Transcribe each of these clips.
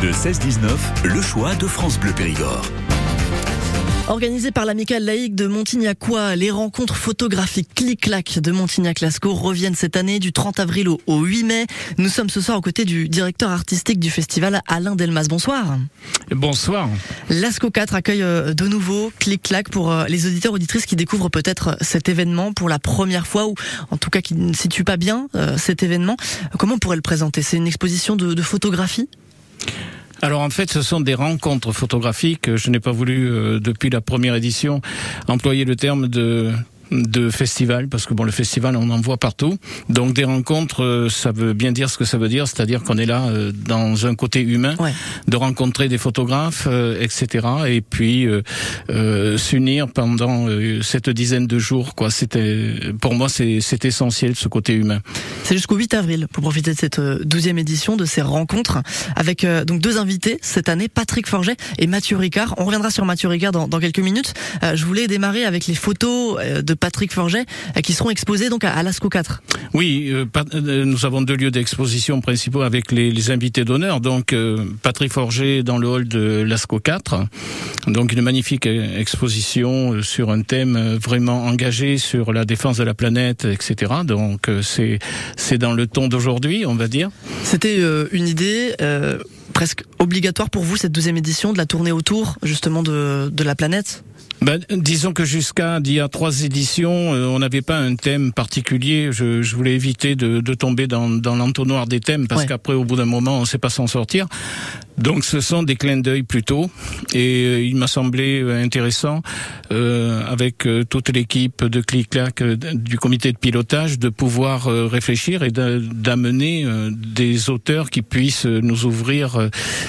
Le 16-19, le choix de France Bleu Périgord. Organisé par l'Amicale laïque de Montignacois, les rencontres photographiques Clic-Clac de Montignac-Lascaux reviennent cette année du 30 avril au 8 mai. Nous sommes ce soir aux côtés du directeur artistique du festival, Alain Delmas. Bonsoir. Bonsoir. Lascaux 4 accueille de nouveau Clic-Clac pour les auditeurs auditrices qui découvrent peut-être cet événement pour la première fois ou en tout cas qui ne situent pas bien cet événement. Comment on pourrait le présenter? C'est une exposition de photographie? Alors en fait, ce sont des rencontres photographiques. Je n'ai pas voulu, depuis la première édition, employer le terme de festival, parce que le festival, on en voit partout. Donc des rencontres, ça veut bien dire ce que ça veut dire, c'est-à-dire qu'on est là dans un côté humain, de rencontrer des photographes, etc. Et puis s'unir pendant cette dizaine de jours, quoi. Pour moi, c'est essentiel, ce côté humain. C'est jusqu'au 8 avril pour profiter de cette 12e édition de ces rencontres avec donc deux invités cette année, Patrick Forget et Mathieu Ricard. On reviendra sur Mathieu Ricard dans quelques minutes. Je voulais démarrer avec les photos de Patrick Forget qui seront exposés donc à Lascaux 4. Oui, nous avons deux lieux d'exposition principaux avec les invités d'honneur. Donc Patrick Forget dans le hall de Lascaux 4. Donc une magnifique exposition sur un thème vraiment engagé sur la défense de la planète, etc. Donc c'est dans le ton d'aujourd'hui, on va dire. C'était une idée presque obligatoire pour vous, cette 12e édition, de la tournée autour justement de la planète? Disons que jusqu'à d'il y a 3 éditions, on n'avait pas un thème particulier. Je voulais éviter de tomber dans l'entonnoir des thèmes, parce qu'après, au bout d'un moment, on ne sait pas s'en sortir. Donc ce sont des clins d'œil plutôt, et il m'a semblé intéressant avec toute l'équipe de Clic-Clac du comité de pilotage de pouvoir réfléchir et d'amener des auteurs qui puissent nous ouvrir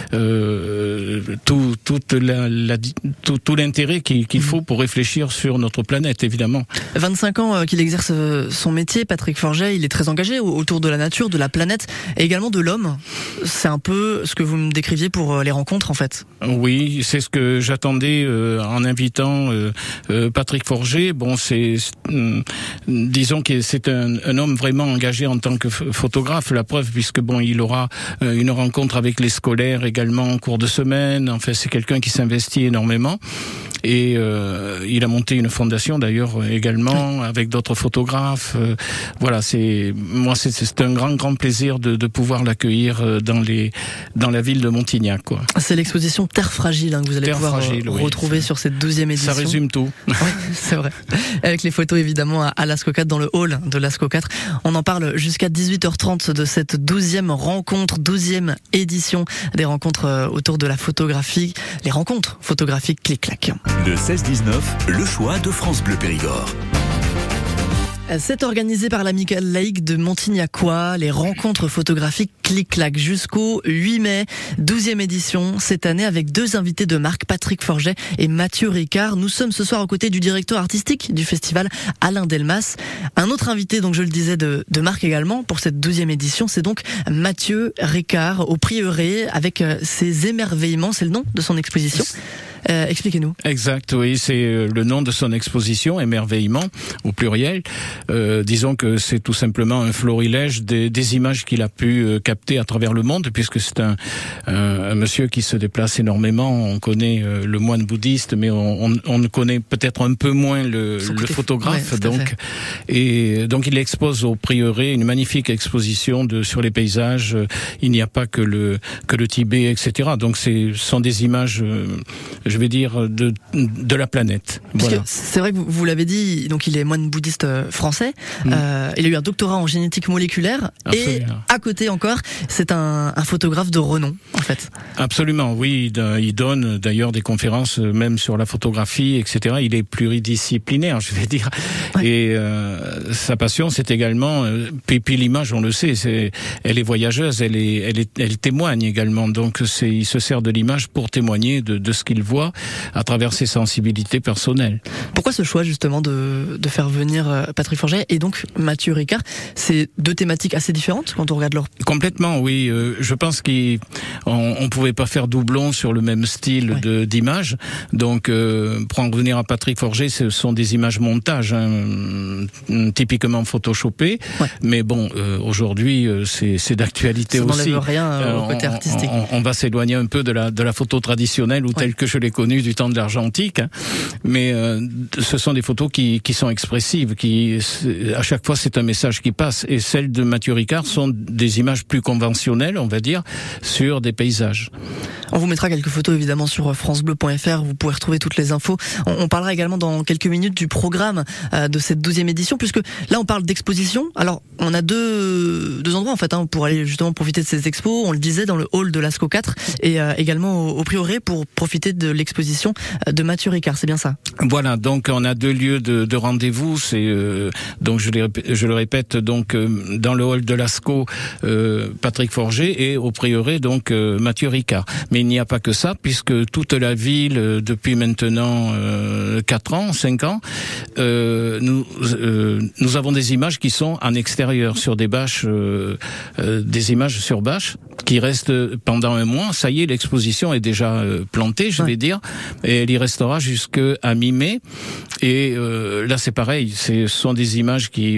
tout l'intérêt qu'il faut pour réfléchir sur notre planète, évidemment. 25 ans qu'il exerce son métier, Patrick Forget, il est très engagé autour de la nature, de la planète et également de l'homme. C'est un peu ce que vous me décriviez pour les rencontres, en fait. Oui, c'est ce que j'attendais en invitant Patrick Forget. Disons que c'est un homme vraiment engagé en tant que photographe. La preuve, puisque il aura une rencontre avec les scolaires également en cours de semaine. Enfin, c'est quelqu'un qui s'investit énormément. Et il a monté une fondation d'ailleurs également avec d'autres photographes. C'est un grand plaisir de pouvoir l'accueillir dans la ville de Montignac, quoi. C'est l'exposition Terre fragile que vous allez pouvoir retrouver sur cette 12e édition. Ça résume tout. Oui, c'est vrai. Avec les photos évidemment à Lascaux 4 dans le hall de Lascaux 4. On en parle jusqu'à 18h30 de cette 12e rencontre, 12e édition des rencontres autour de la photographie, les rencontres photographiques Clic-Clac. Le 16-19, le choix de France Bleu Périgord. C'est organisé par l'Amicale laïque de Montignacois, les rencontres photographiques Clic-Clac jusqu'au 8 mai, 12e édition cette année avec deux invités de marque, Patrick Forget et Mathieu Ricard. Nous sommes ce soir aux côtés du directeur artistique du festival, Alain Delmas. Un autre invité, donc je le disais, de marque également pour cette 12e édition, c'est donc Mathieu Ricard au Prieuré avec ses émerveillements, c'est le nom de son exposition. Expliquez-nous. Exact, oui, c'est le nom de son exposition, Émerveillement, au pluriel. Disons que c'est tout simplement un florilège des images qu'il a pu capter à travers le monde, puisque c'est un monsieur qui se déplace énormément. On connaît le moine bouddhiste, mais on connaît peut-être un peu moins le photographe. Donc il expose au Prieuré une magnifique exposition sur les paysages. Il n'y a pas que le Tibet, etc. Donc ce sont des images, je vais dire, de la planète. Voilà. C'est vrai que vous l'avez dit, donc il est moine bouddhiste français. Il a eu un doctorat en génétique moléculaire. Absolument. Et à côté encore, c'est un photographe de renom, en fait. Absolument, oui. Il donne d'ailleurs des conférences même sur la photographie, etc. Il est pluridisciplinaire, je vais dire. Ouais. Et sa passion, c'est également... Puis l'image, on le sait, elle est voyageuse, elle témoigne également. Donc il se sert de l'image pour témoigner de ce qu'il voit fois à travers ses sensibilités personnelles. Pourquoi ce choix justement de faire venir Patrick Forget et donc Mathieu Ricard? C'est deux thématiques assez différentes quand on regarde leur... Complètement, oui. Je pense qu'on pouvait pas faire doublon sur le même style d'image. Donc prendre venir à Patrick Forget, ce sont des images montage, typiquement photoshopées. Ouais. Mais bon, aujourd'hui, c'est d'actualité aussi. Ça n'enlève rien au côté artistique. On va s'éloigner un peu de la photo traditionnelle ou telle que je l'ai connue du temps de l'argentique. Mais ce sont des photos qui sont expressives, à chaque fois c'est un message qui passe. Et celles de Mathieu Ricard sont des images plus conventionnelles, on va dire, sur des paysages. On vous mettra quelques photos évidemment sur francebleu.fr, vous pourrez retrouver toutes les infos. On parlera également dans quelques minutes du programme de cette 12e édition, puisque là on parle d'exposition. Alors on a deux endroits en fait pour aller justement profiter de ces expos. On le disait, dans le hall de l'Asco 4 et également au Prieuré pour profiter de l'exposition de Mathieu Ricard, c'est bien ça? Voilà, donc on a deux lieux de rendez-vous. C'est donc je le répète, donc dans le hall de l'Asco, Patrick Forget, et au Prieuré donc Mathieu Ricard. Mais il n'y a pas que ça, puisque toute la ville depuis maintenant 5 ans, nous avons des images qui sont en extérieur sur des bâches, des images sur bâches qui restent pendant un mois. Ça y est, l'exposition est déjà plantée, je vais dire, et elle y restera jusqu'à mi-mai. Et là, c'est pareil. Ce sont des images qui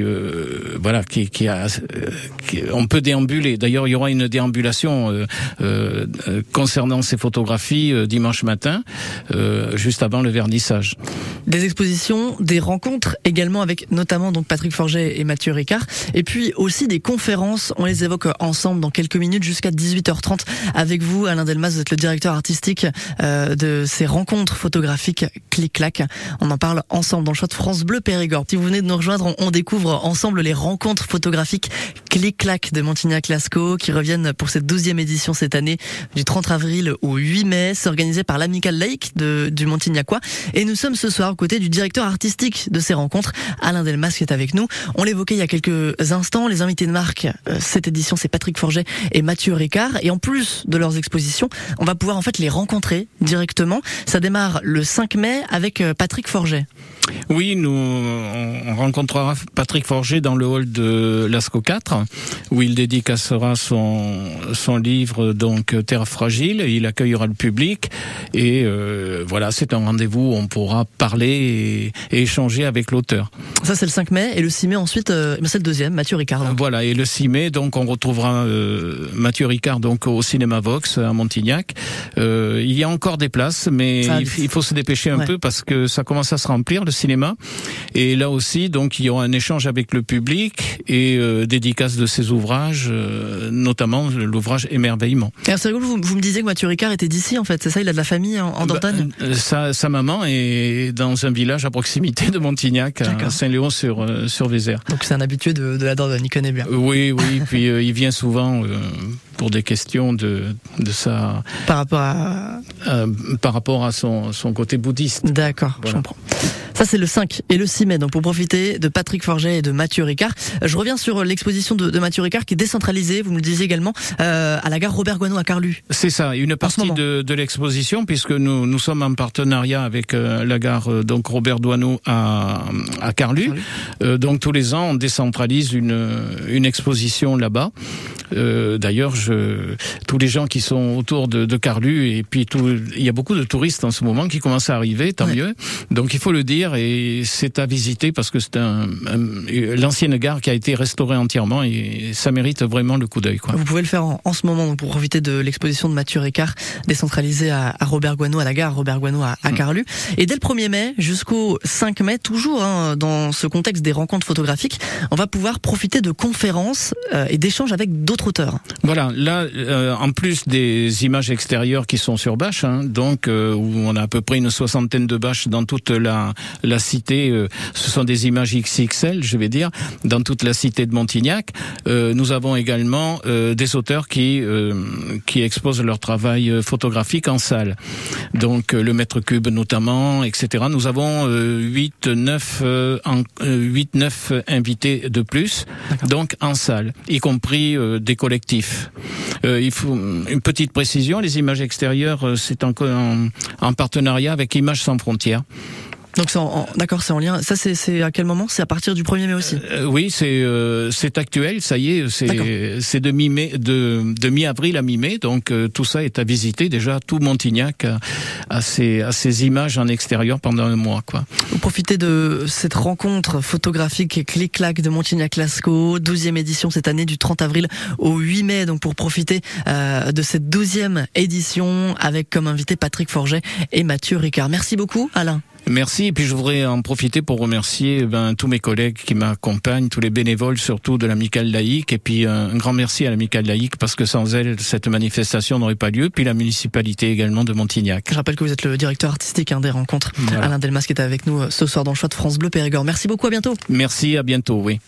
on peut déambuler. D'ailleurs, il y aura une déambulation concernant ces photographies dimanche matin, juste avant le vernissage. Des expositions, des rencontres également avec notamment donc Patrick Forget et Mathieu Ricard, et puis aussi des conférences. On les évoque ensemble dans quelques minutes jusqu'à 18h30 avec vous, Alain Delmas. Vous êtes le directeur artistique de ces rencontres photographiques Clic-Clac. On en parle ensemble dans le choix de France Bleu Périgord. Si vous venez de nous rejoindre, on découvre ensemble les rencontres photographiques Clic-Clac de Montignac-Lascaux qui reviennent pour cette 12e édition cette année du 30 avril au 8 mai. C'est organisé par l'Amicale laïque du Montignacois. Et nous sommes ce soir aux côtés du directeur artistique de ces rencontres, Alain Delmas, qui est avec nous. On l'évoquait il y a quelques instants, les invités de marque cette édition, c'est Patrick Forget et Mathieu Ricard. Et en plus de leurs expositions, on va pouvoir en fait les rencontrer directement. Ça démarre le 5 mai avec Patrick Forget. Oui, on rencontrera Patrick Forget dans le hall de l'Asco 4, où il dédicacera son livre, donc Terre fragile. Il accueillera le public et voilà, c'est un rendez-vous où on pourra parler et échanger avec l'auteur. Ça, c'est le 5 mai, et le 6 mai ensuite, c'est le deuxième, Mathieu Ricard. Donc. Voilà, et le 6 mai, donc on retrouvera Mathieu Ricard donc au Cinéma Vox à Montignac. Il y a encore des places, mais il faut se dépêcher un peu parce que ça commence à se remplir le cinéma. Et là aussi, donc il y aura un échange avec le public et dédicace de ses ouvrages, notamment l'ouvrage Émerveillement. Alors c'est rigolo, vous me disiez que Mathieu Ricard était d'ici en fait, c'est ça, il a de la famille en Dordogne. Sa maman est dans un village à proximité de Montignac, à Saint-Léon-sur Vézère. Donc c'est un habitué de la Dordogne, il connaît bien. Oui, puis il vient souvent pour des questions de ça. Par rapport à son côté bouddhiste. D'accord, voilà. Je comprends. Ça, c'est le 5 et le 6 mai, donc pour profiter de Patrick Forget et de Mathieu Ricard. Je reviens sur l'exposition de Mathieu Ricard qui est décentralisée, vous me le disiez également, à la gare Robert-Guano à Carlu. C'est ça, une partie de l'exposition, puisque nous sommes en partenariat avec la gare donc Robert-Guano à Carlu. Donc tous les ans, on décentralise une exposition là-bas. D'ailleurs, tous les gens qui sont autour de Carlu, et puis il y a beaucoup de touristes en ce moment qui commencent à arriver, tant mieux. Donc il faut le dire, et c'est à visiter parce que c'est l'ancienne gare qui a été restaurée entièrement et ça mérite vraiment le coup d'œil. Vous pouvez le faire en ce moment donc pour profiter de l'exposition de Mathieu Ricard décentralisée à Robert-Guano, à la gare Robert-Guano à Carlu. Et dès le 1er mai jusqu'au 5 mai, toujours dans ce contexte des rencontres photographiques, on va pouvoir profiter de conférences et d'échanges avec d'autres auteurs. Voilà, là, en plus des images extérieures qui sont sur bâche, donc où on a à peu près une 60aine de bâches dans toute la cité, ce sont des images XXL, je vais dire, dans toute la cité de Montignac. Nous avons également des auteurs qui exposent leur travail photographique en salle. Donc le Mètre Cube notamment, etc. Nous avons 8-9 invités de plus, donc en salle, y compris des collectifs. Il faut une petite précision, les images extérieures, c'est encore en partenariat avec Images sans frontières. Donc d'accord, c'est en lien. Ça, c'est à quel moment? C'est à partir du 1er mai aussi. Oui, c'est actuel. Ça y est, c'est de mi-mai, de mi-avril à mi-mai. Donc tout ça est à visiter. Déjà, tout Montignac a ses images en extérieur pendant un mois, quoi. Vous profitez de cette rencontre photographique Clic-Clac de Montignac-Lascaux, 12e édition cette année du 30 avril au 8 mai. Donc pour profiter de cette 12e édition avec comme invité Patrick Forget et Mathieu Ricard. Merci beaucoup, Alain. Merci, et puis je voudrais en profiter pour remercier tous mes collègues qui m'accompagnent, tous les bénévoles surtout de l'Amicale laïque, et puis un grand merci à l'Amicale laïque parce que sans elle, cette manifestation n'aurait pas lieu, puis la municipalité également de Montignac. Je rappelle que vous êtes le directeur artistique des rencontres. Voilà. Alain Delmas qui est avec nous ce soir dans le choix de France Bleu Périgord. Merci beaucoup, à bientôt. Merci, à bientôt, oui.